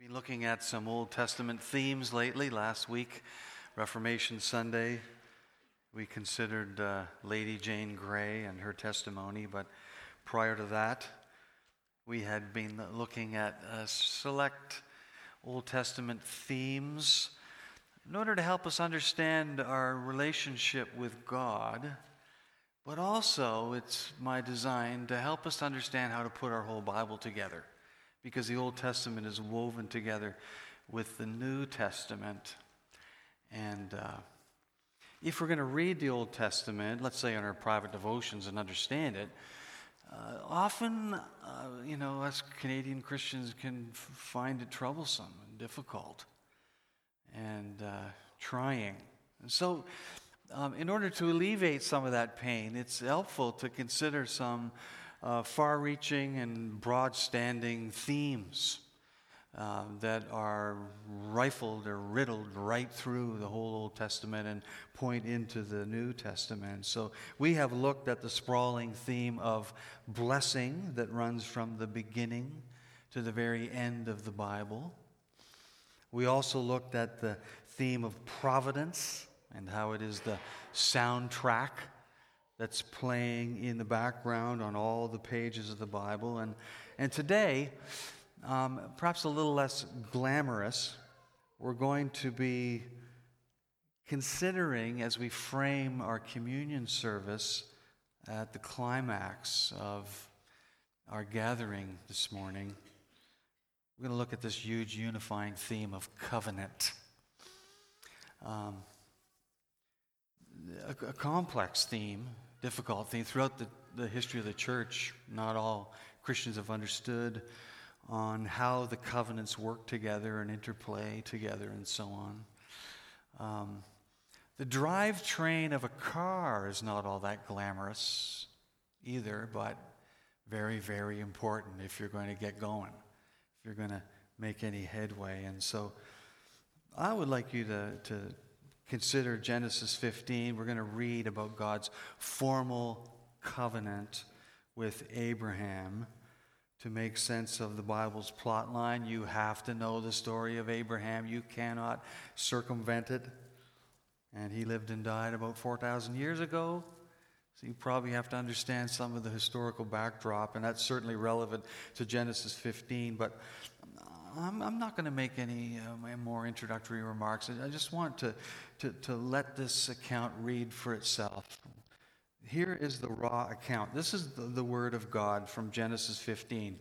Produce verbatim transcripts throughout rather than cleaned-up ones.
Been looking at some Old Testament themes lately. Last week, Reformation Sunday, we considered uh, Lady Jane Grey and her testimony, but prior to that, we had been looking at uh, select Old Testament themes in order to help us understand our relationship with God, but also it's my design to help us understand how to put our whole Bible together, because the Old Testament is woven together with the New Testament. And uh, if we're going to read the Old Testament, let's say in our private devotions, and understand it, uh, often, uh, you know, us Canadian Christians can f- find it troublesome and difficult and uh, trying. And so, um, in order to alleviate some of that pain, it's helpful to consider some Uh, far-reaching and broad-standing themes uh, that are rifled or riddled right through the whole Old Testament and point into the New Testament. So we have looked at the sprawling theme of blessing that runs from the beginning to the very end of the Bible. We also looked at the theme of providence and how it is the soundtrack that's playing in the background on all the pages of the Bible. And, and today, um, perhaps a little less glamorous, we're going to be considering, as we frame our communion service at the climax of our gathering this morning, we're going to look at this huge unifying theme of covenant. Um, a, a complex theme, difficult thing. Throughout the, the history of the church, not all Christians have understood on how the covenants work together and interplay together and so on. Um, the drivetrain of a car is not all that glamorous either, but very, very important if you're going to get going, if you're going to make any headway. And so I would like you to, to consider Genesis fifteen. We're going to read about God's formal covenant with Abraham. To make sense of the Bible's plot line, you have to know the story of Abraham. You cannot circumvent it. And he lived and died about four thousand years ago. So you probably have to understand some of the historical backdrop, and that's certainly relevant to Genesis fifteen. But I'm, I'm not going to make any uh, more introductory remarks. I just want to, to, to let this account read for itself. Here is the raw account. This is the, the word of God from Genesis fifteen.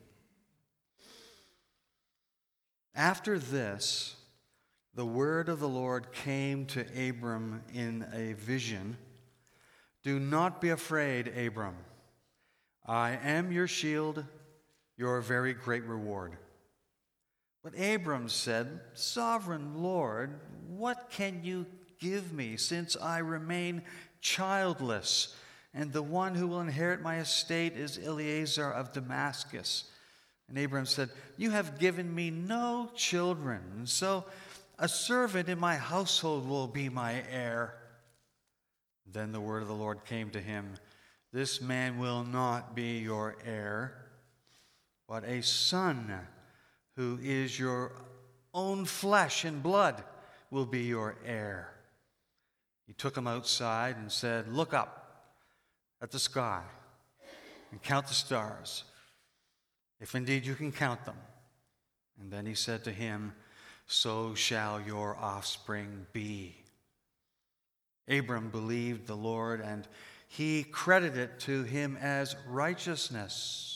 After this, the word of the Lord came to Abram in a vision. Do not be afraid, Abram. I am your shield, your very great reward. But Abram said, Sovereign Lord, what can you give me, since I remain childless, and the one who will inherit my estate is Eliezer of Damascus? And Abram said, You have given me no children, so a servant in my household will be my heir. Then the word of the Lord came to him, This man will not be your heir, but a son who is your own flesh and blood will be your heir. He took him outside and said, Look up at the sky and count the stars, if indeed you can count them. And then he said to him, So shall your offspring be. Abram believed the Lord, and he credited it to him as righteousness.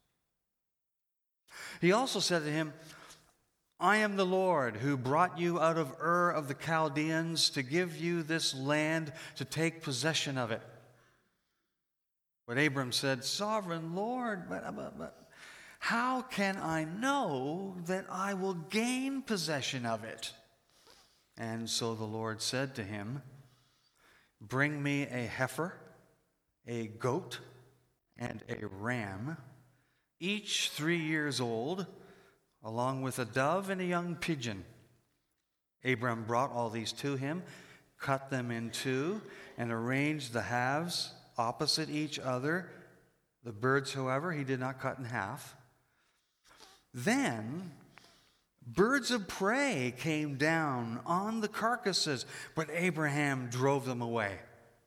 He also said to him, I am the Lord who brought you out of Ur of the Chaldeans to give you this land to take possession of it. But Abram said, Sovereign Lord, but, but, but how can I know that I will gain possession of it? And so the Lord said to him, Bring me a heifer, a goat, and a ram, each three years old, along with a dove and a young pigeon. Abram brought all these to him, cut them in two, and arranged the halves opposite each other. The birds, however, he did not cut in half. Then Birds of prey came down on the carcasses, but Abraham drove them away.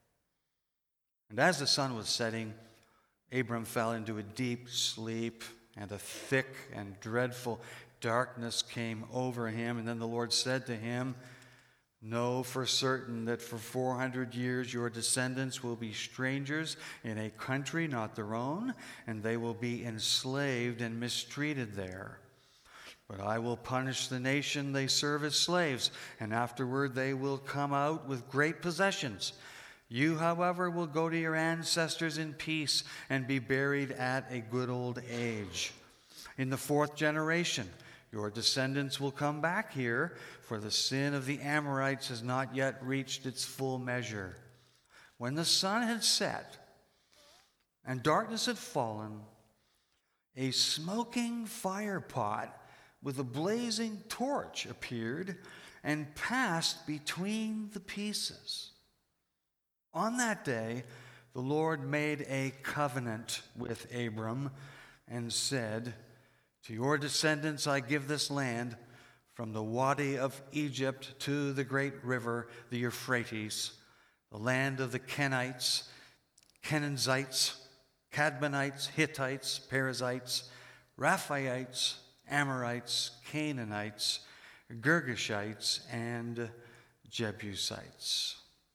And as the sun was setting, Abram fell into a deep sleep, and a thick and dreadful darkness came over him. And then the Lord said to him, "Know for certain that for four hundred years your descendants will be strangers in a country not their own, and they will be enslaved and mistreated there. But I will punish the nation they serve as slaves, and afterward they will come out with great possessions. You, however, will go to your ancestors in peace and be buried at a good old age. In the fourth generation, your descendants will come back here, for the sin of the Amorites has not yet reached its full measure." When the sun had set and darkness had fallen, a smoking fire pot with a blazing torch appeared and passed between the pieces. On that day, the Lord made a covenant with Abram and said, "To your descendants I give this land, from the Wadi of Egypt to the great river, the Euphrates, the land of the Kenites, Kenizzites, Cadmonites, Hittites, Perizzites, Rephaites, Amorites, Canaanites, Girgashites, and Jebusites."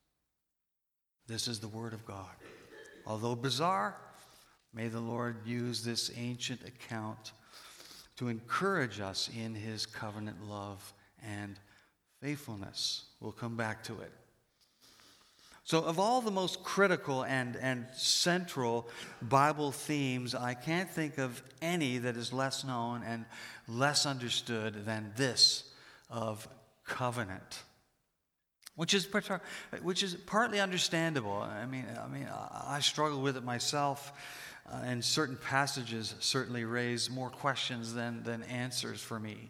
This is the word of God. Although bizarre, may the Lord use this ancient account to encourage us in his covenant love and faithfulness. We'll come back to it. So of all the most critical and, and central Bible themes, I can't think of any that is less known and less understood than this of covenant, which is which is partly understandable. I mean, I mean, I struggle with it myself, uh, and certain passages certainly raise more questions than than answers for me.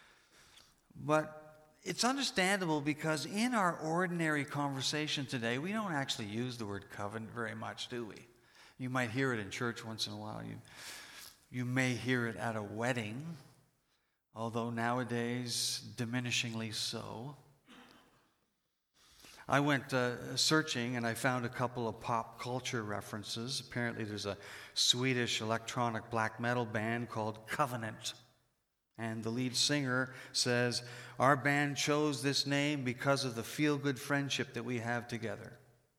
But it's understandable because in our ordinary conversation today, we don't actually use the word covenant very much, do we? You might hear it in church once in a while. You, you may hear it at a wedding, although nowadays diminishingly so. I went uh, searching and I found a couple of pop culture references. Apparently there's a Swedish electronic black metal band called Covenant. And the lead singer says, "Our band chose this name because of the feel-good friendship that we have together."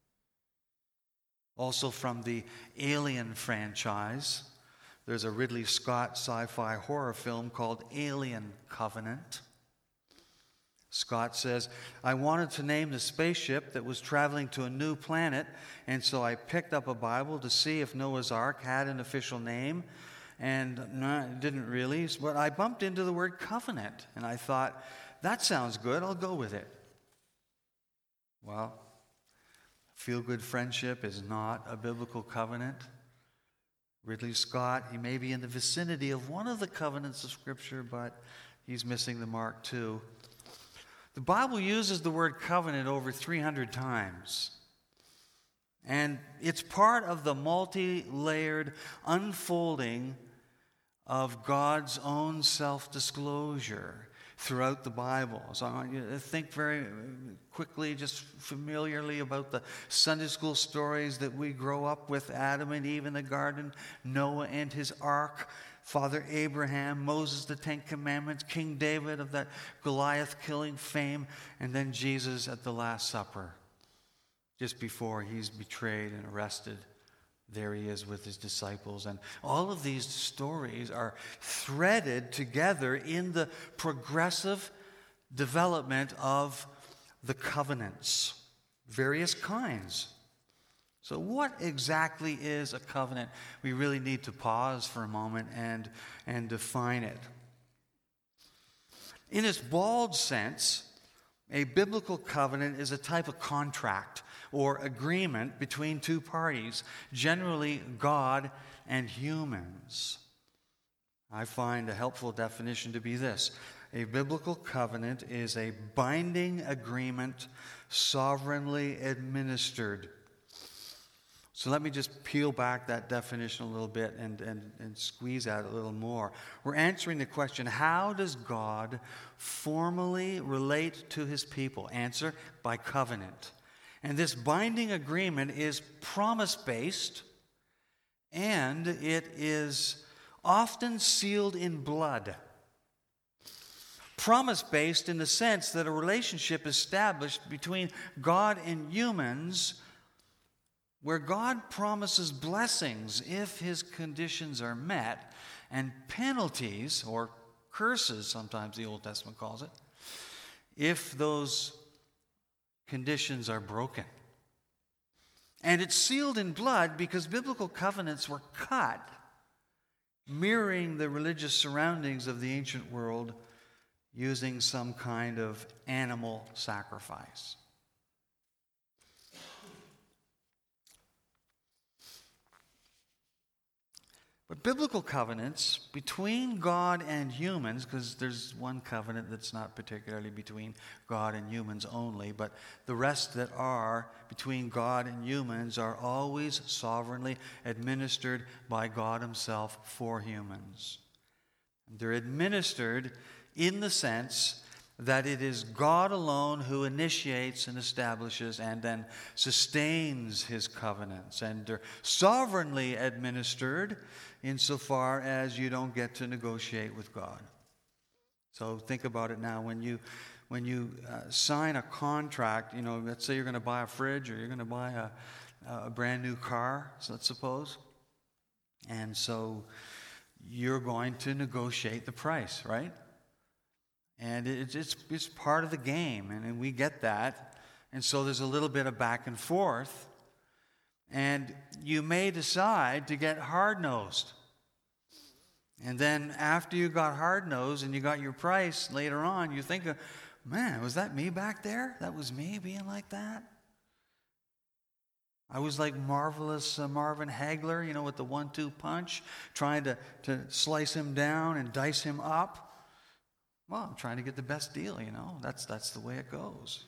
Also from the Alien franchise, there's a Ridley Scott sci-fi horror film called Alien Covenant. Scott says, "I wanted to name the spaceship that was traveling to a new planet, and so I picked up a Bible to see if Noah's Ark had an official name. And no, it didn't really, but I bumped into the word covenant, and I thought, that sounds good, I'll go with it." Well, feel-good friendship is not a biblical covenant. Ridley Scott, he may be in the vicinity of one of the covenants of Scripture, but he's missing the mark too. The Bible uses the word covenant over three hundred times. And it's part of the multi-layered unfolding of God's own self-disclosure throughout the Bible. So I want you to think very quickly, just familiarly about the Sunday school stories that we grow up with: Adam and Eve in the garden, Noah and his ark, Father Abraham, Moses, the Ten Commandments, King David of that Goliath-killing fame, and then Jesus at the Last Supper. Just before he's betrayed and arrested, there he is with his disciples. And all of these stories are threaded together in the progressive development of the covenants, various kinds. So what exactly is a covenant? We really need to pause for a moment and, and define it. In its bald sense, a biblical covenant is a type of contract or agreement between two parties, generally God and humans. I find a helpful definition to be this: a biblical covenant is a binding agreement sovereignly administered. So let me just peel back that definition a little bit and, and, and squeeze out a little more. We're answering the question, how does God formally relate to his people? Answer, by covenant. And this binding agreement is promise-based, and it is often sealed in blood. Promise-based in the sense that a relationship established between God and humans, where God promises blessings if his conditions are met, and penalties, or curses, sometimes the Old Testament calls it, if those conditions are broken. And it's sealed in blood because biblical covenants were cut, mirroring the religious surroundings of the ancient world, using some kind of animal sacrifice. But biblical covenants between God and humans, because there's one covenant that's not particularly between God and humans only, but the rest that are between God and humans are always sovereignly administered by God himself for humans. They're administered in the sense that it is God alone who initiates and establishes and then sustains his covenants. And they're sovereignly administered insofar as you don't get to negotiate with God. So think about it now. When you when you uh, sign a contract, you know, let's say you're going to buy a fridge or you're going to buy a, a brand new car, so let's suppose. And so you're going to negotiate the price, right? And it's, it's, it's part of the game, and, and we get that. And so there's a little bit of back and forth. And you may decide to get hard-nosed. And then after you got hard-nosed and you got your price later on, you think, man, was that me back there? That was me being like that? I was like marvelous uh, Marvin Hagler, you know, with the one two punch, trying to, to slice him down and dice him up. Well, I'm trying to get the best deal, you know. That's, that's the way it goes.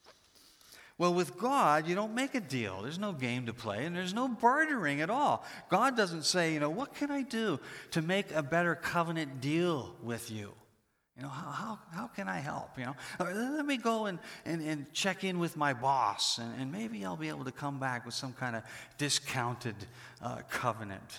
Well, with God, you don't make a deal. There's no game to play, and there's no bartering at all. God doesn't say, you know, what can I do to make a better covenant deal with you? You know, how how, how can I help? You know, let me go and, and, and check in with my boss, and, and maybe I'll be able to come back with some kind of discounted uh, covenant.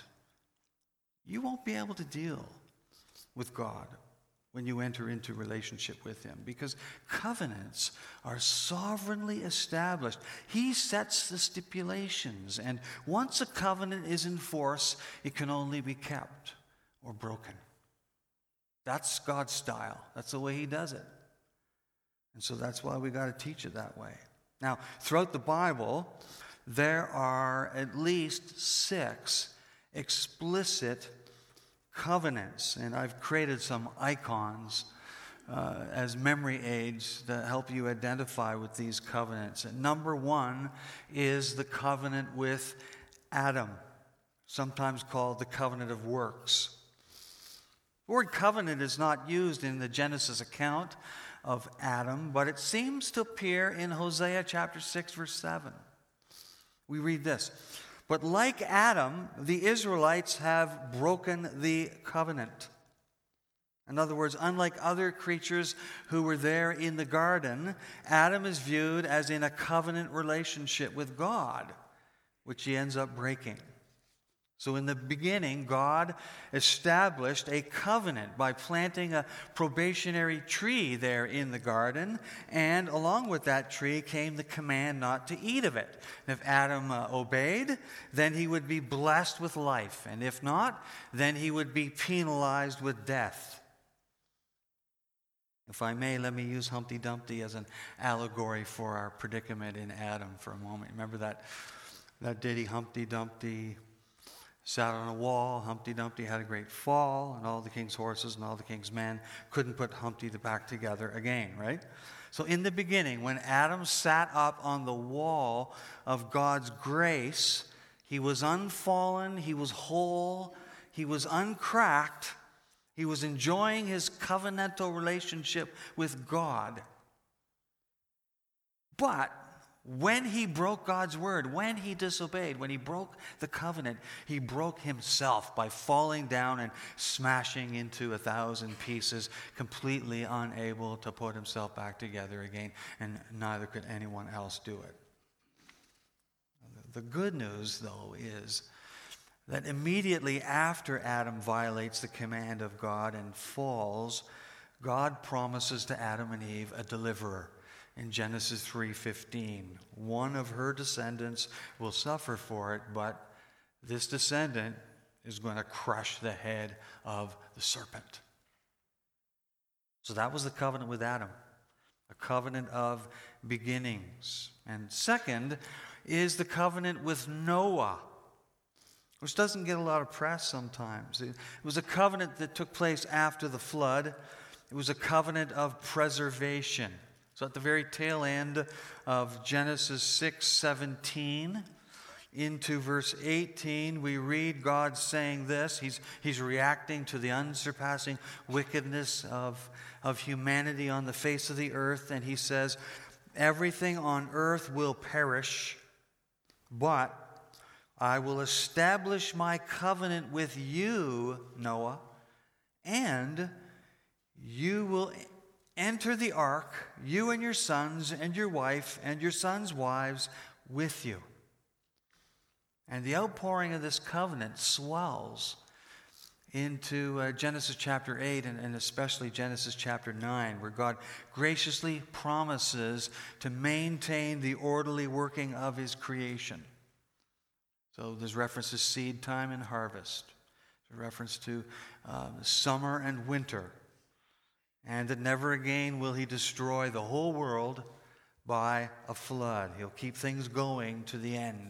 You won't be able to deal with God when you enter into relationship with him, because covenants are sovereignly established. He sets the stipulations, and once a covenant is in force, it can only be kept or broken. That's God's style. That's the way he does it. And so that's why we got to teach it that way. Now, throughout the Bible, there are at least six explicit covenants, and I've created some icons uh, as memory aids that help you identify with these covenants. And number one is the covenant with Adam, sometimes called the covenant of works. The word covenant is not used in the Genesis account of Adam, but it seems to appear in Hosea chapter six, verse seven. We read this: "But like Adam, the Israelites have broken the covenant." In other words, unlike other creatures who were there in the garden, Adam is viewed as in a covenant relationship with God, which he ends up breaking. So in the beginning, God established a covenant by planting a probationary tree there in the garden, and along with that tree came the command not to eat of it. And if Adam uh, obeyed, then he would be blessed with life, and if not, then he would be penalized with death. If I may, let me use Humpty Dumpty as an allegory for our predicament in Adam for a moment. Remember that, that ditty, Humpty Dumpty sat on a wall, Humpty Dumpty had a great fall, and all the king's horses and all the king's men couldn't put Humpty back together again, right? So in the beginning, when Adam sat up on the wall of God's grace, he was unfallen, he was whole, he was uncracked, he was enjoying his covenantal relationship with God. But when he broke God's word, when he disobeyed, when he broke the covenant, he broke himself by falling down and smashing into a thousand pieces, completely unable to put himself back together again, and neither could anyone else do it. The good news, though, is that immediately after Adam violates the command of God and falls, God promises to Adam and Eve a deliverer. In Genesis three fifteen, one of her descendants will suffer for it, but this descendant is going to crush the head of the serpent. So that was the covenant with Adam, a covenant of beginnings. And second is the covenant with Noah, which doesn't get a lot of press sometimes. It was a covenant that took place after the flood. It was a covenant of preservation. So at the very tail end of Genesis six seventeen into verse eighteen, we read God saying this. He's, he's reacting to the unsurpassing wickedness of, of humanity on the face of the earth. And he says, everything on earth will perish, but I will establish my covenant with you, Noah, and you will enter the ark, you and your sons and your wife and your sons' wives with you. And the outpouring of this covenant swells into uh, Genesis chapter eight and, and especially Genesis chapter nine, where God graciously promises to maintain the orderly working of his creation. So there's reference to seed time and harvest. There's reference to uh, summer and winter. And that never again will he destroy the whole world by a flood. He'll keep things going to the end.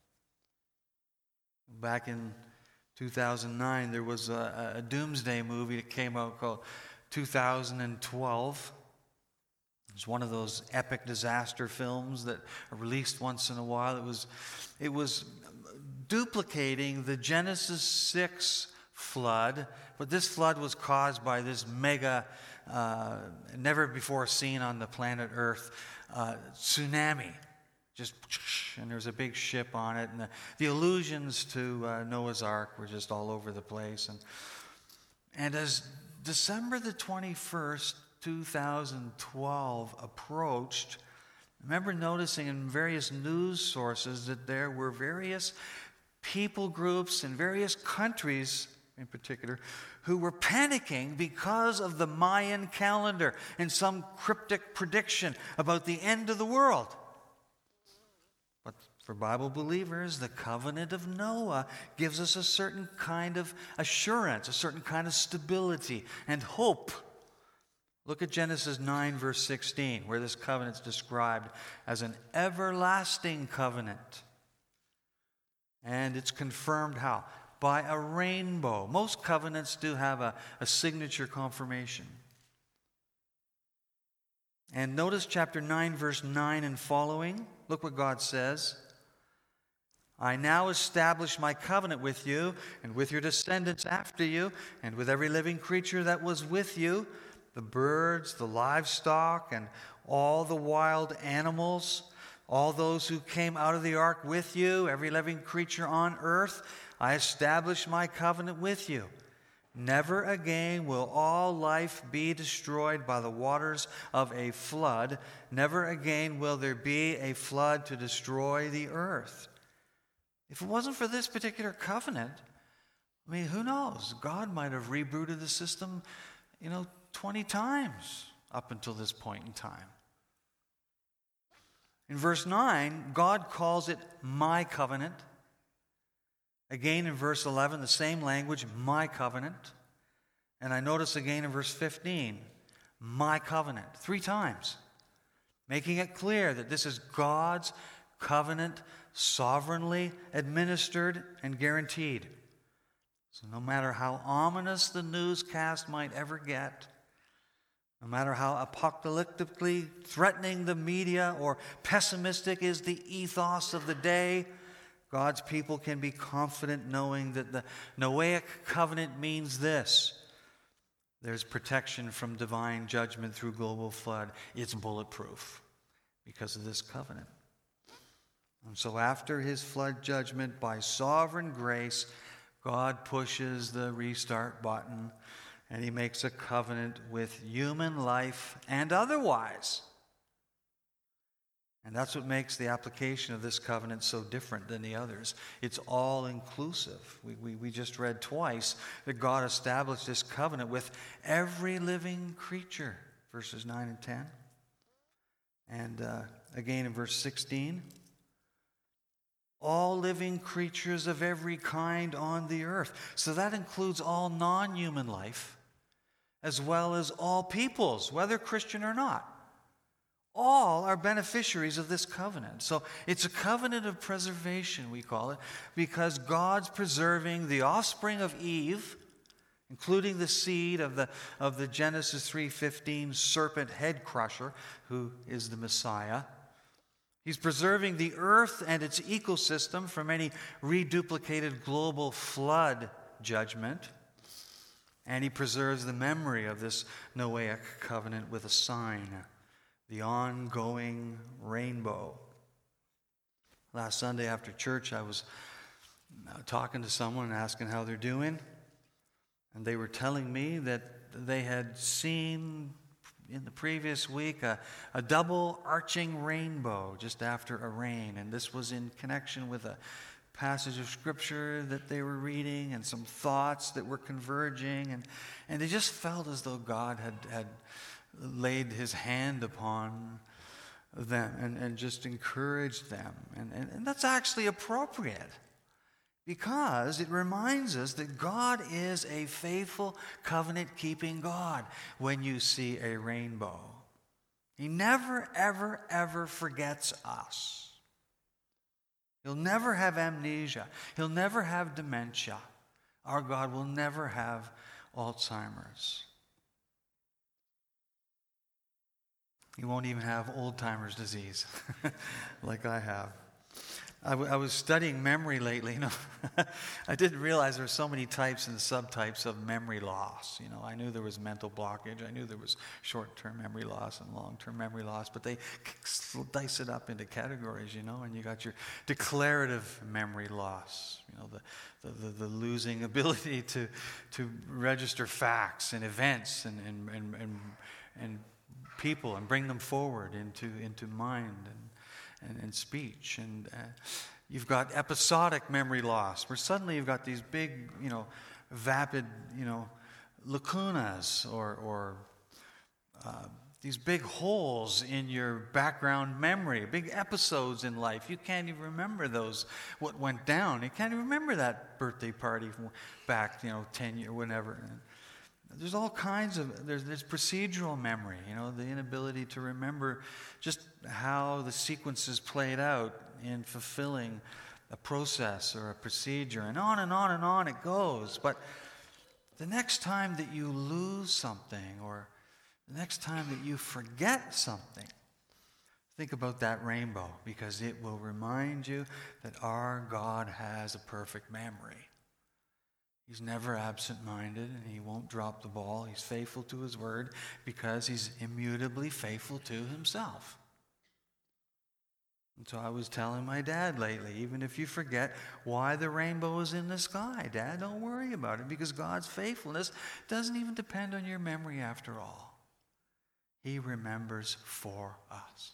Back in two thousand nine, there was a, a doomsday movie that came out called two thousand twelve. It's one of those epic disaster films that are released once in a while. It was, it was duplicating the Genesis six flood, but this flood was caused by this mega, uh, never before seen on the planet Earth, uh, tsunami. Just, and there was a big ship on it, and the, the allusions to uh, Noah's Ark were just all over the place. And, and as December the twenty-first, two thousand twelve approached, I remember noticing in various news sources that there were various people groups in various countries in particular who were panicking because of the Mayan calendar and some cryptic prediction about the end of the world. But for Bible believers, the covenant of Noah gives us a certain kind of assurance, a certain kind of stability and hope. Look at Genesis nine, verse sixteen, where this covenant is described as an everlasting covenant. And it's confirmed how? By a rainbow. Most covenants do have a, a signature confirmation. And notice chapter nine, verse nine and following. Look what God says. I now establish my covenant with you and with your descendants after you and with every living creature that was with you, the birds, the livestock, and all the wild animals, all those who came out of the ark with you, every living creature on earth. I establish my covenant with you. Never again will all life be destroyed by the waters of a flood. Never again will there be a flood to destroy the earth. If it wasn't for this particular covenant, I mean, who knows? God might have rebooted the system, you know, twenty times up until this point in time. In verse nine, God calls it my covenant. Again in verse eleven, the same language, my covenant. And I notice again in verse fifteen, my covenant, three times, making it clear that this is God's covenant, sovereignly administered and guaranteed. So no matter how ominous the newscast might ever get, no matter how apocalyptically threatening the media or pessimistic is the ethos of the day, God's people can be confident knowing that the Noahic covenant means this. There's protection from divine judgment through global flood. It's bulletproof because of this covenant. And so after his flood judgment, by sovereign grace, God pushes the restart button and he makes a covenant with human life and otherwise. And that's what makes the application of this covenant so different than the others. It's all inclusive. We, we, we just read twice that God established this covenant with every living creature, verses nine and ten. And uh, again in verse sixteen, all living creatures of every kind on the earth. So that includes all non-human life, as well as all peoples, whether Christian or not. All are beneficiaries of this covenant. So it's a covenant of preservation, we call it, because God's preserving the offspring of Eve, including the seed of the, of the Genesis three fifteen serpent head crusher, who is the Messiah. He's preserving the earth and its ecosystem from any reduplicated global flood judgment. And he preserves the memory of this Noahic covenant with a sign, the ongoing rainbow. Last Sunday after church, I was talking to someone and asking how they're doing. And they were telling me that they had seen in the previous week a, a double arching rainbow just after a rain. And this was in connection with a passage of scripture that they were reading and some thoughts that were converging. And, and they just felt as though God had, had laid his hand upon them and, and just encouraged them. And, and, and that's actually appropriate, because it reminds us that God is a faithful, covenant-keeping God when you see a rainbow. He never, ever, ever forgets us. He'll never have amnesia. He'll never have dementia. Our God will never have Alzheimer's. He won't even have old-timers disease like I have. I, w- I was studying memory lately. You know, I didn't realize there were so many types and subtypes of memory loss. You know, I knew there was mental blockage. I knew there was short-term memory loss and long-term memory loss, but they dice it up into categories. You know, and you got your declarative memory loss. You know, the the, the, the losing ability to to register facts and events and and and and, and people and bring them forward into into mind and. And, and speech. And uh, you've got episodic memory loss, where suddenly you've got these big, you know, vapid, you know, lacunas or, or uh, these big holes in your background memory, big episodes in life. You can't even remember those, what went down. You can't even remember that birthday party from back, you know, ten years, whenever. There's all kinds of, there's, there's procedural memory, you know, the inability to remember just how the sequences played out in fulfilling a process or a procedure, and on and on and on it goes. But the next time that you lose something, or the next time that you forget something, think about that rainbow, because it will remind you that our God has a perfect memory. He's never absent-minded, and he won't drop the ball. He's faithful to his word because he's immutably faithful to himself. And so I was telling my dad lately, even if you forget why the rainbow is in the sky, Dad, don't worry about it, because God's faithfulness doesn't even depend on your memory after all. He remembers for us.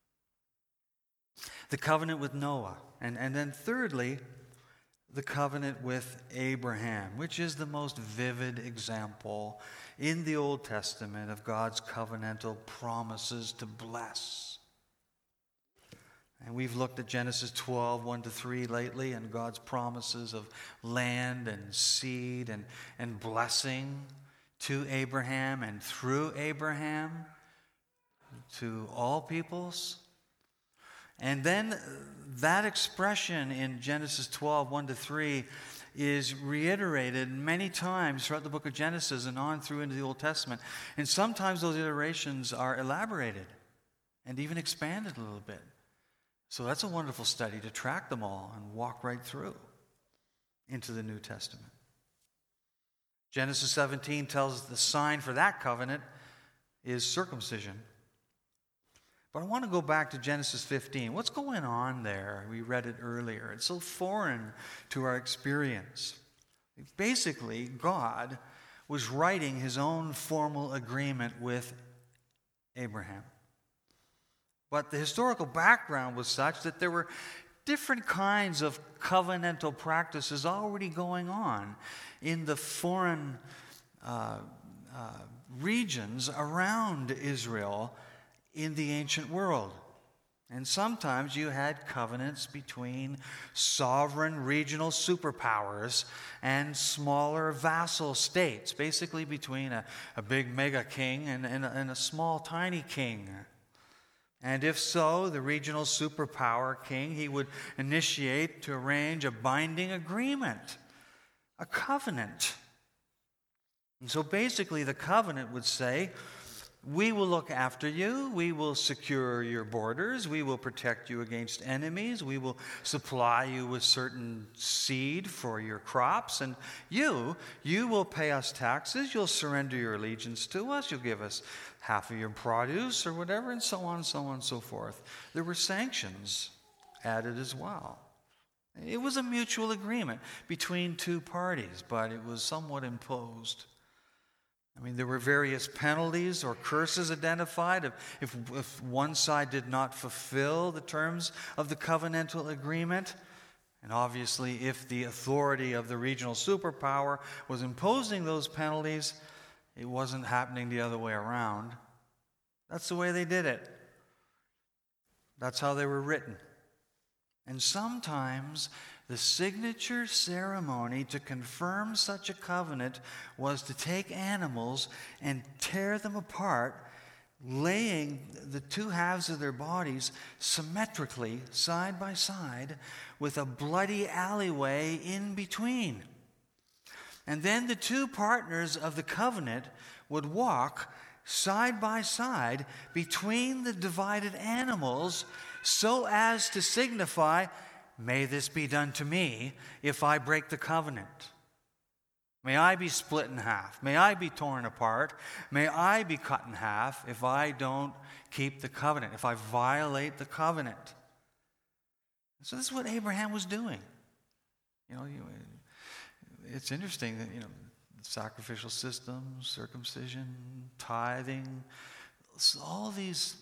The covenant with Noah. And, and then thirdly, the covenant with Abraham, which is the most vivid example in the Old Testament of God's covenantal promises to bless. And we've looked at Genesis twelve, one to three lately, and God's promises of land and seed and, and blessing to Abraham and through Abraham to all peoples. And then that expression in Genesis twelve, one to three is reiterated many times throughout the book of Genesis and on through into the Old Testament. And sometimes those iterations are elaborated and even expanded a little bit. So that's a wonderful study to track them all and walk right through into the New Testament. Genesis seventeen tells us the sign for that covenant is circumcision. But I want to go back to Genesis fifteen. What's going on there? We read it earlier. It's so foreign to our experience. Basically, God was writing his own formal agreement with Abraham. But the historical background was such that there were different kinds of covenantal practices already going on in the foreign uh, uh, regions around Israel in the ancient world. And sometimes you had covenants between sovereign regional superpowers and smaller vassal states, basically between a, a big mega king and, and, and a small tiny king. And if so, the regional superpower king, he would initiate to arrange a binding agreement, a covenant. And so basically the covenant would say, we will look after you, we will secure your borders, we will protect you against enemies, we will supply you with certain seed for your crops, and you, you will pay us taxes, you'll surrender your allegiance to us, you'll give us half of your produce or whatever, and so on, so on, and so forth. There were sanctions added as well. It was a mutual agreement between two parties, but it was somewhat imposed. I mean, there were various penalties or curses identified if, if, if one side did not fulfill the terms of the covenantal agreement. And obviously, if the authority of the regional superpower was imposing those penalties, it wasn't happening the other way around. That's the way they did it. That's how they were written. And sometimes the signature ceremony to confirm such a covenant was to take animals and tear them apart, laying the two halves of their bodies symmetrically side by side with a bloody alleyway in between. And then the two partners of the covenant would walk side by side between the divided animals so as to signify, may this be done to me if I break the covenant. May I be split in half. May I be torn apart. May I be cut in half if I don't keep the covenant, if I violate the covenant. So this is what Abraham was doing. You know, you, it's interesting that, you know, sacrificial systems, circumcision, tithing, all these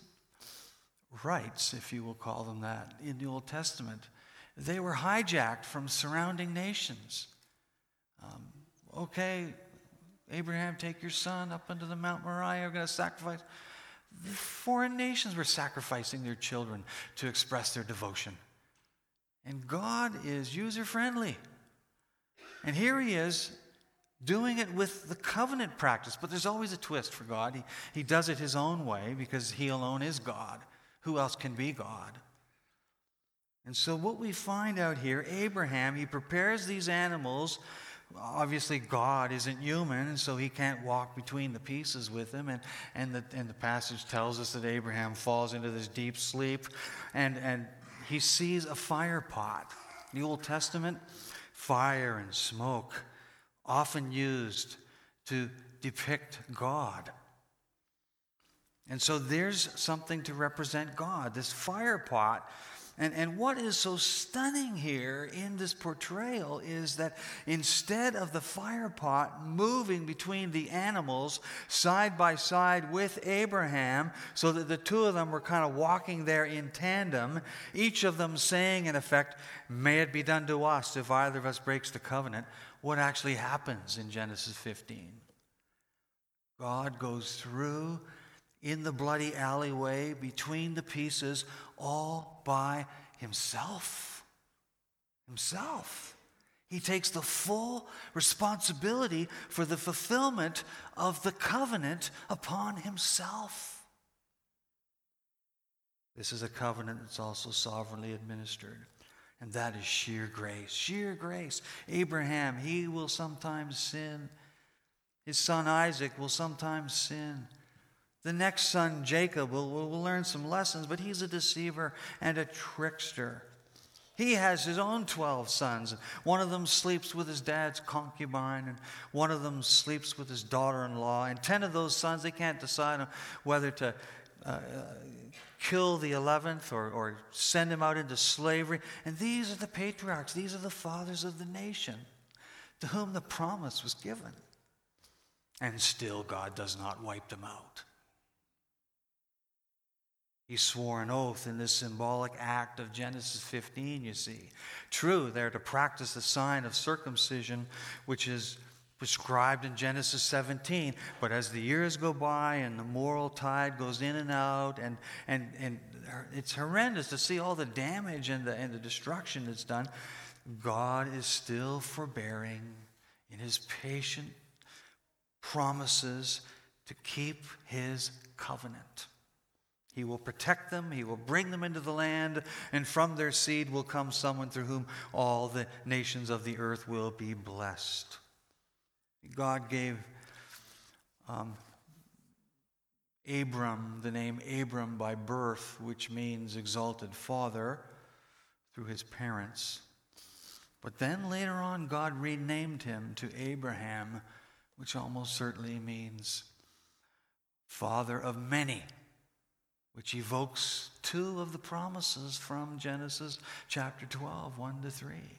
rites, if you will call them that, in the Old Testament, they were hijacked from surrounding nations. Um, okay, Abraham, take your son up into the Mount Moriah. We're going to sacrifice. The foreign nations were sacrificing their children to express their devotion. And God is user-friendly. And here he is doing it with the covenant practice. But there's always a twist for God. He, he does it his own way because he alone is God. Who else can be God? And so what we find out here, Abraham, he prepares these animals. Obviously, God isn't human, and so he can't walk between the pieces with them. And, and, the, and the passage tells us that Abraham falls into this deep sleep, and, and he sees a fire pot. In the Old Testament, fire and smoke, often used to depict God. And so there's something to represent God, this fire pot. And, and what is so stunning here in this portrayal is that instead of the fire pot moving between the animals side by side with Abraham, so that the two of them were kind of walking there in tandem, each of them saying in effect, may it be done to us if either of us breaks the covenant, what actually happens in Genesis fifteen? God goes through in the bloody alleyway between the pieces all by himself. Himself. He takes the full responsibility for the fulfillment of the covenant upon himself. This is a covenant that's also sovereignly administered. And that is sheer grace. Sheer grace. Abraham, he will sometimes sin. His son Isaac will sometimes sin. The next son, Jacob, will will learn some lessons, but he's a deceiver and a trickster. He has his own twelve sons. One of them sleeps with his dad's concubine, and one of them sleeps with his daughter-in-law. And ten of those sons, they can't decide on whether to uh, kill the eleventh or, or send him out into slavery. And these are the patriarchs. These are the fathers of the nation to whom the promise was given. And still God does not wipe them out. He swore an oath in this symbolic act of Genesis fifteen, you see. True, they're to practice the sign of circumcision, which is prescribed in Genesis seventeen. But as the years go by and the moral tide goes in and out, and, and, and it's horrendous to see all the damage and the, and the destruction that's done, God is still forbearing in his patient promises to keep his covenant. He will protect them, he will bring them into the land, and from their seed will come someone through whom all the nations of the earth will be blessed. God gave um, Abram the name Abram by birth, which means exalted father, through his parents. But then later on, God renamed him to Abraham, which almost certainly means father of many, which evokes two of the promises from Genesis chapter twelve, one to three.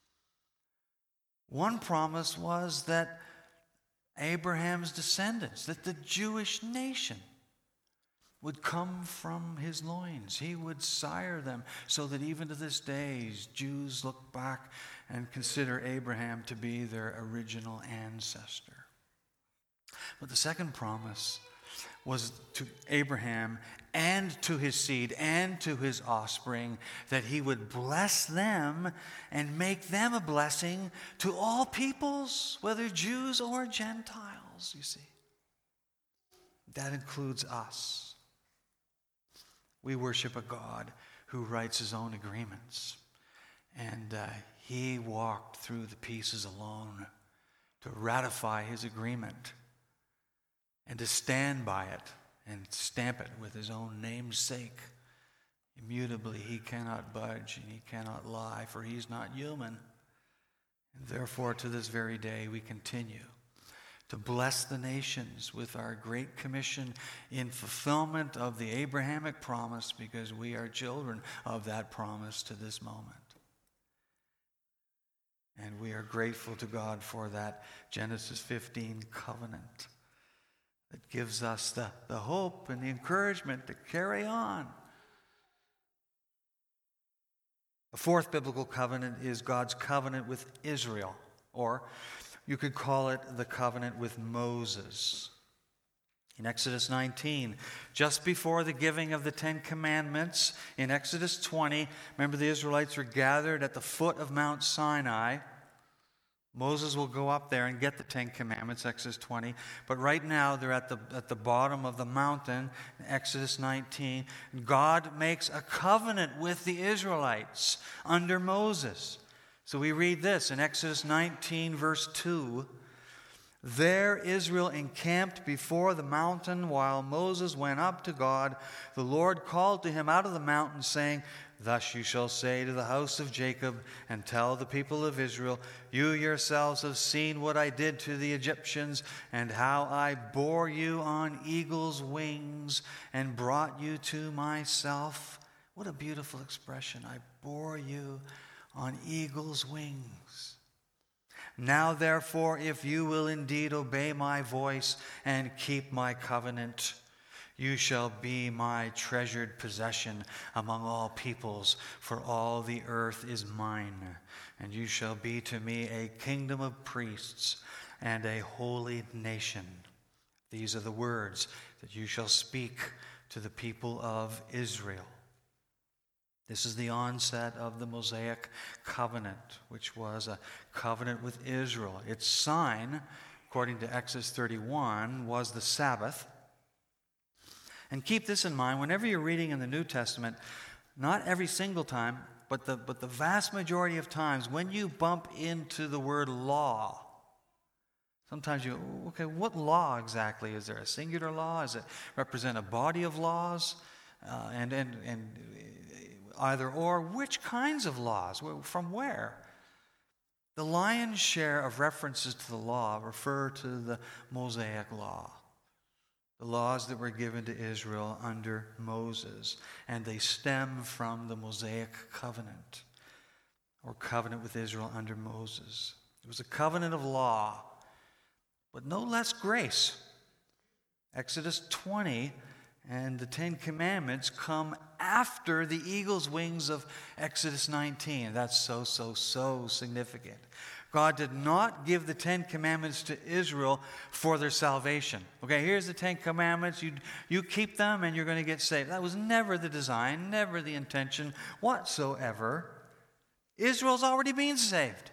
One promise was that Abraham's descendants, that the Jewish nation would come from his loins. He would sire them, so that even to this day, Jews look back and consider Abraham to be their original ancestor. But the second promise was to Abraham and to his seed and to his offspring, that he would bless them and make them a blessing to all peoples, whether Jews or Gentiles, you see. That includes us. We worship a God who writes his own agreements. And uh, he walked through the pieces alone to ratify his agreement and to stand by it and stamp it with his own name's sake. Immutably, he cannot budge and he cannot lie, for he's not human. And therefore, to this very day, we continue to bless the nations with our great commission in fulfillment of the Abrahamic promise, because we are children of that promise to this moment. And we are grateful to God for that Genesis fifteen covenant that gives us the, the hope and the encouragement to carry on. The fourth biblical covenant is God's covenant with Israel, or you could call it the covenant with Moses. In Exodus nineteen, just before the giving of the Ten Commandments, in Exodus twenty, remember the Israelites were gathered at the foot of Mount Sinai. Moses will go up there and get the Ten Commandments, Exodus twenty. But right now, they're at the, at the bottom of the mountain, Exodus nineteen. God makes a covenant with the Israelites under Moses. So we read this in Exodus nineteen, verse two. There Israel encamped before the mountain while Moses went up to God. The Lord called to him out of the mountain, saying, Thus you shall say to the house of Jacob, and tell the people of Israel, You yourselves have seen what I did to the Egyptians, and how I bore you on eagle's wings, and brought you to myself. What a beautiful expression. I bore you on eagle's wings. Now therefore, if you will indeed obey my voice and keep my covenant, you shall be my treasured possession among all peoples, for all the earth is mine. And you shall be to me a kingdom of priests and a holy nation. These are the words that you shall speak to the people of Israel. This is the onset of the Mosaic covenant, which was a covenant with Israel. Its sign, according to Exodus thirty-one, was the Sabbath. And keep this in mind, whenever you're reading in the New Testament, not every single time, but the, but the vast majority of times, when you bump into the word law, sometimes you, okay, what law exactly? Is there a singular law? Does it represent a body of laws? Uh, and, and, and either or, which kinds of laws? From where? The lion's share of references to the law refer to the Mosaic law. the laws that were given to Israel under Moses, and they stem from the Mosaic covenant, or covenant with Israel under Moses. It was a covenant of law, but no less grace. Exodus twenty and the Ten Commandments come after the eagle's wings of Exodus nineteen. That's so, so, so significant. God did not give the Ten Commandments to Israel for their salvation. Okay, here's the Ten Commandments. You, you keep them and you're going to get saved. That was never the design, never the intention whatsoever. Israel's already been saved.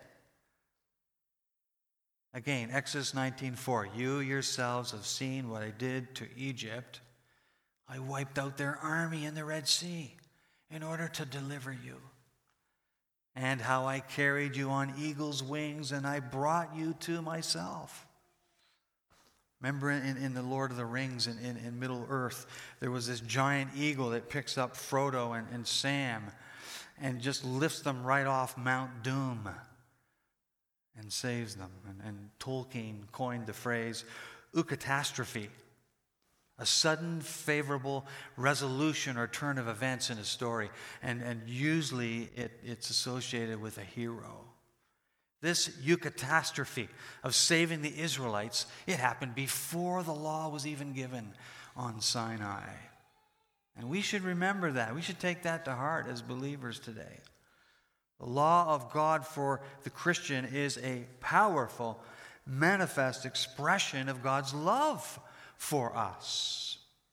Again, Exodus nineteen four. You yourselves have seen what I did to Egypt. I wiped out their army in the Red Sea in order to deliver you. And how I carried you on eagle's wings and I brought you to myself. Remember in, in the Lord of the Rings in, in, in Middle Earth, there was this giant eagle that picks up Frodo and, and Sam and just lifts them right off Mount Doom and saves them. And, and Tolkien coined the phrase eucatastrophe, a sudden favorable resolution or turn of events in a story. And, and usually it, it's associated with a hero. This eucatastrophe of saving the Israelites, it happened before the law was even given on Sinai. And we should remember that. We should take that to heart as believers today. The law of God for the Christian is a powerful, manifest expression of God's love for us.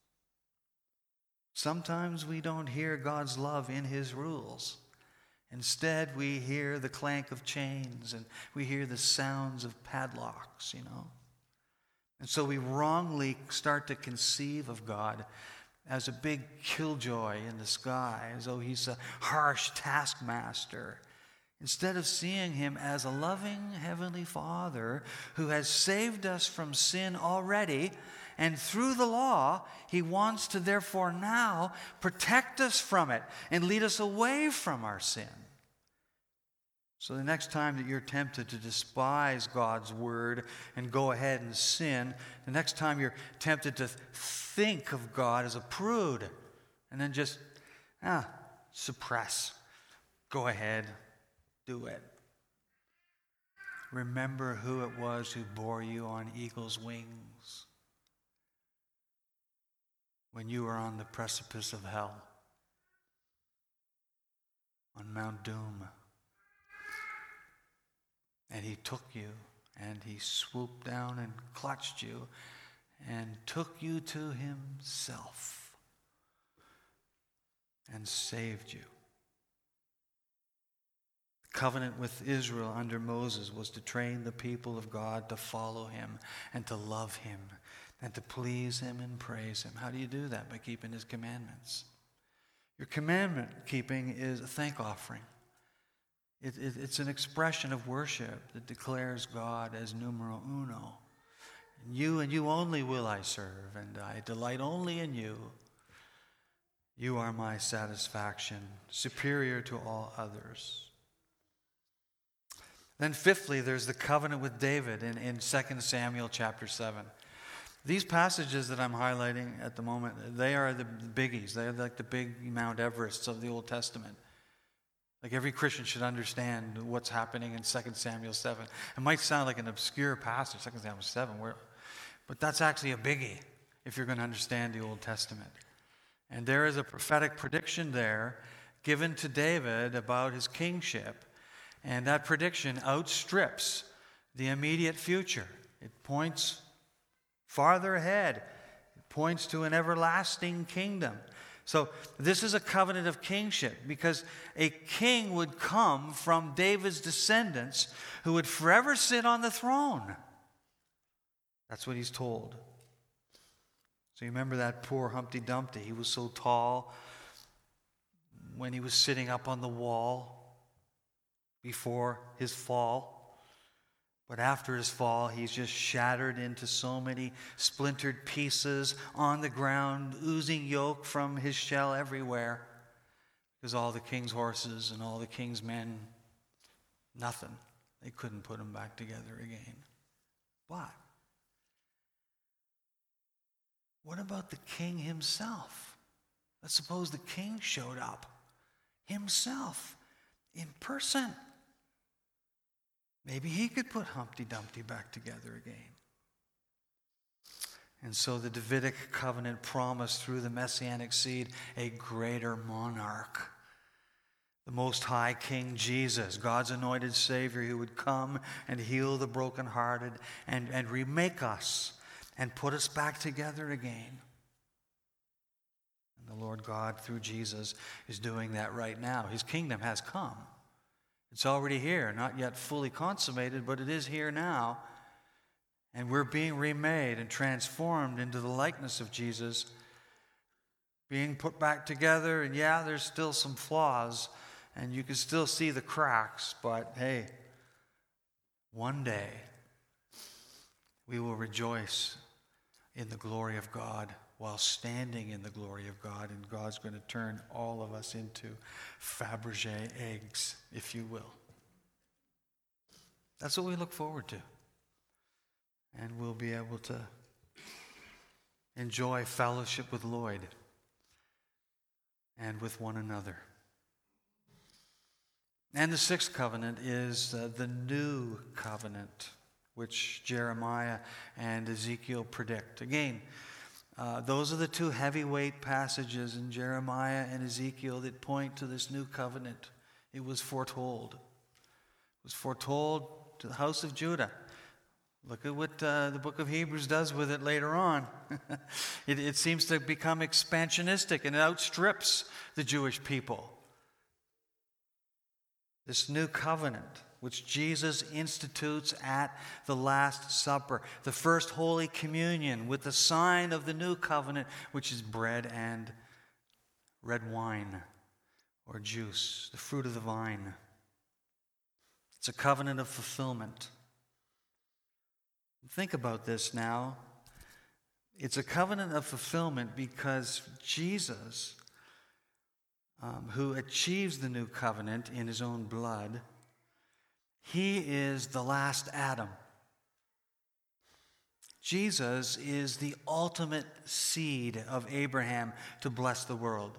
Sometimes we don't hear God's love in his rules. Instead, we hear the clank of chains and we hear the sounds of padlocks, you know. And so we wrongly start to conceive of God as a big killjoy in the sky, as though he's a harsh taskmaster, instead of seeing him as a loving heavenly Father who has saved us from sin already. And through the law, he wants to therefore now protect us from it and lead us away from our sin. So the next time that you're tempted to despise God's word and go ahead and sin, the next time you're tempted to think of God as a prude and then just ah, suppress, go ahead, do it. Remember who it was who bore you on eagle's wings when you were on the precipice of hell, on Mount Doom. And he took you, and he swooped down and clutched you, and took you to himself, and saved you. The covenant with Israel under Moses was to train the people of God to follow him, and to love him, and to please him and praise him. How do you do that? By keeping his commandments. Your commandment keeping is a thank offering. It, it, it's an expression of worship that declares God as numero uno. And you and you only will I serve, and I delight only in you. You are my satisfaction, superior to all others. Then fifthly, there's the covenant with David in, in Second Samuel chapter seven. These passages that I'm highlighting at the moment, they are the biggies. They are like the big Mount Everests of the Old Testament. Like every Christian should understand what's happening in Second Samuel seven. It might sound like an obscure passage, Second Samuel seven, where, but that's actually a biggie if you're going to understand the Old Testament. And there is a prophetic prediction there given to David about his kingship. And that prediction outstrips the immediate future. It points farther ahead. It points to an everlasting kingdom. So this is a covenant of kingship because a king would come from David's descendants who would forever sit on the throne. That's what he's told. So you remember that poor Humpty Dumpty. He was so tall when he was sitting up on the wall before his fall. But after his fall, he's just shattered into so many splintered pieces on the ground, oozing yolk from his shell everywhere. Because all the king's horses and all the king's men, nothing. They couldn't put him back together again. But what about the king himself? Let's suppose the king showed up himself in person. Maybe he could put Humpty Dumpty back together again. And so the Davidic covenant promised through the Messianic seed a greater monarch. The Most High King Jesus, God's anointed Savior, who would come and heal the brokenhearted and, and remake us and put us back together again. And the Lord God, through Jesus, is doing that right now. His kingdom has come. It's already here, not yet fully consummated, but it is here now. And we're being remade and transformed into the likeness of Jesus, being put back together. And yeah, there's still some flaws, and you can still see the cracks, but hey, one day we will rejoice in the glory of God while standing in the glory of God, and God's going to turn all of us into Fabergé eggs, if you will. That's what we look forward to. And we'll be able to enjoy fellowship with Lloyd and with one another. And the sixth covenant is uh, the new covenant, which Jeremiah and Ezekiel predict. Again, uh, those are the two heavyweight passages in Jeremiah and Ezekiel that point to this new covenant. It was foretold. It was foretold to the house of Judah. Look at what uh, the book of Hebrews does with it later on. it, it seems to become expansionistic and it outstrips the Jewish people. This new covenant, which Jesus institutes at the Last Supper, the first Holy Communion with the sign of the new covenant, which is bread and red wine or juice, the fruit of the vine. It's a covenant of fulfillment. Think about this now. It's a covenant of fulfillment because Jesus, um, who achieves the new covenant in his own blood, he is the last Adam. Jesus is the ultimate seed of Abraham to bless the world.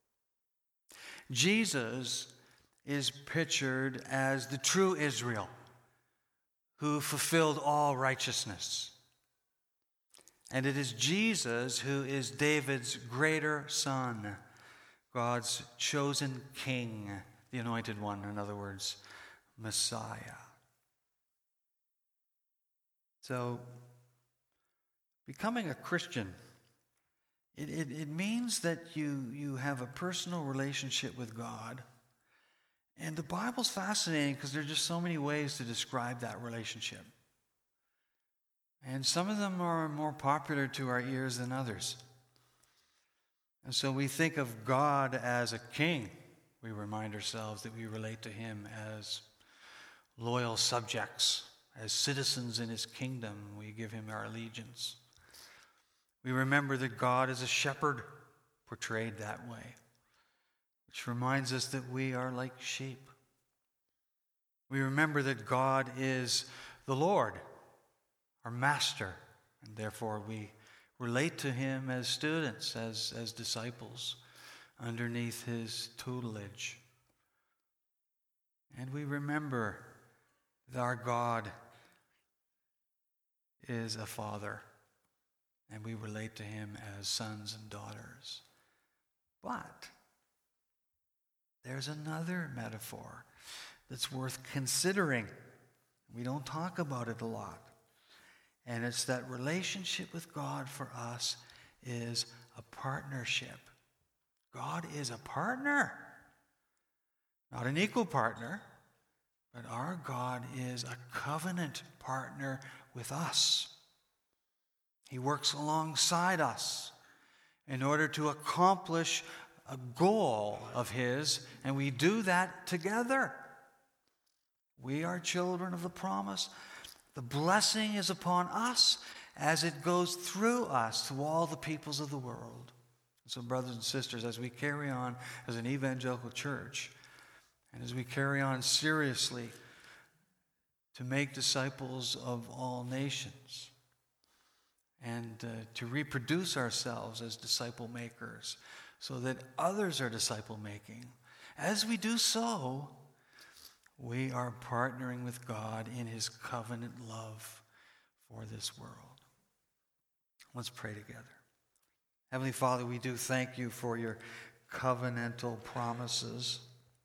Jesus is pictured as the true Israel, who fulfilled all righteousness. And it is Jesus who is David's greater son, God's chosen king, the anointed one, in other words, Messiah. So, becoming a Christian, it, it, it means that you, you have a personal relationship with God. And the Bible's fascinating because there are just so many ways to describe that relationship. And some of them are more popular to our ears than others. And so we think of God as a king. We remind ourselves that we relate to him as loyal subjects, as citizens in his kingdom. We give him our allegiance. We remember that God is a shepherd, portrayed that way, which reminds us that we are like sheep. We remember that God is the Lord, our master, and therefore we relate to him as students, as, as disciples, underneath his tutelage. And we remember that our God is a father, and we relate to him as sons and daughters. But there's another metaphor that's worth considering. We don't talk about it a lot. And it's that relationship with God for us is a partnership. God is a partner. Not an equal partner, but our God is a covenant partner with us. He works alongside us in order to accomplish a goal of his, and we do that together. We are children of the promise. The blessing is upon us as it goes through us to all the peoples of the world. So, brothers and sisters, as we carry on as an evangelical church, and as we carry on seriously to make disciples of all nations, and uh, to reproduce ourselves as disciple makers so that others are disciple making. As we do so, we are partnering with God in his covenant love for this world. Let's pray together. Heavenly Father, we do thank you for your covenantal promises.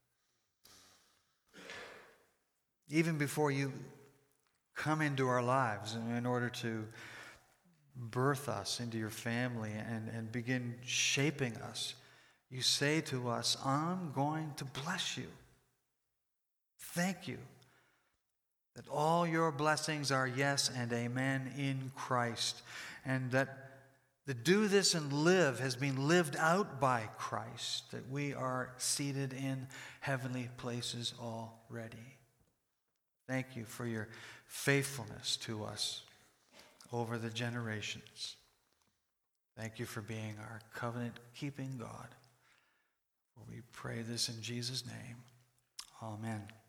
Even before you come into our lives in order to birth us into your family and, and begin shaping us, you say to us, I'm going to bless you. Thank you that all your blessings are yes and amen in Christ, and that the do this and live has been lived out by Christ, that we are seated in heavenly places already. Thank you for your faithfulness to us over the generations. Thank you for being our covenant-keeping God. We pray this in Jesus' name. Amen.